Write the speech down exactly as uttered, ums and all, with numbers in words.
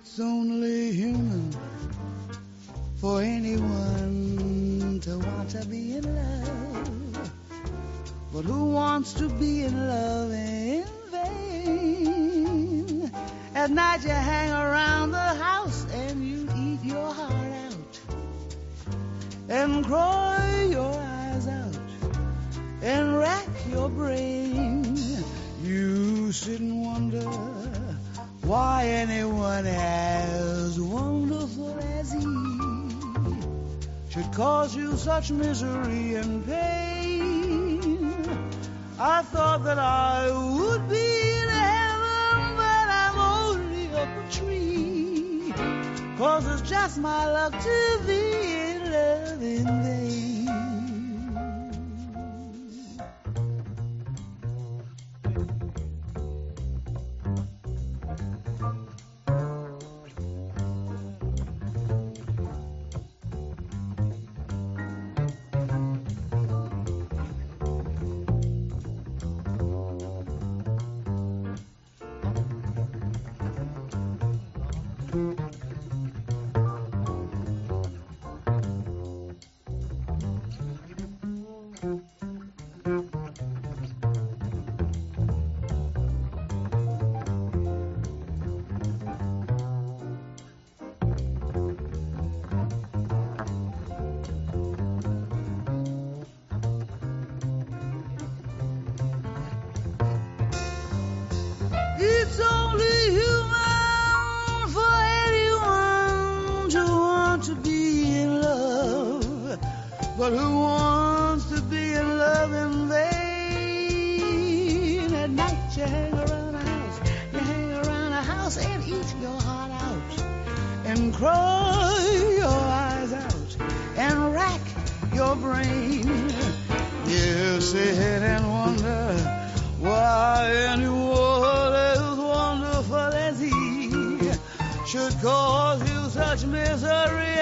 It's only human for anyone to want to be in love. But who wants to be in love in vain? At night you hang around the house and you eat your heart out and cry your eyes out and rack your brain. You sit and wonder why anyone as wonderful as he should cause you such misery and pain. I thought that I would be in heaven, but I'm only up a tree, 'cause it's just my luck to be in love in vain. It's only human for anyone to want to be in love, but who wants to be in love in vain? At night you hang around a house, you hang around a house and eat your heart out and cry your eyes out and rack your brain. You sit and wonder why anyone as wonderful as he should cause you such misery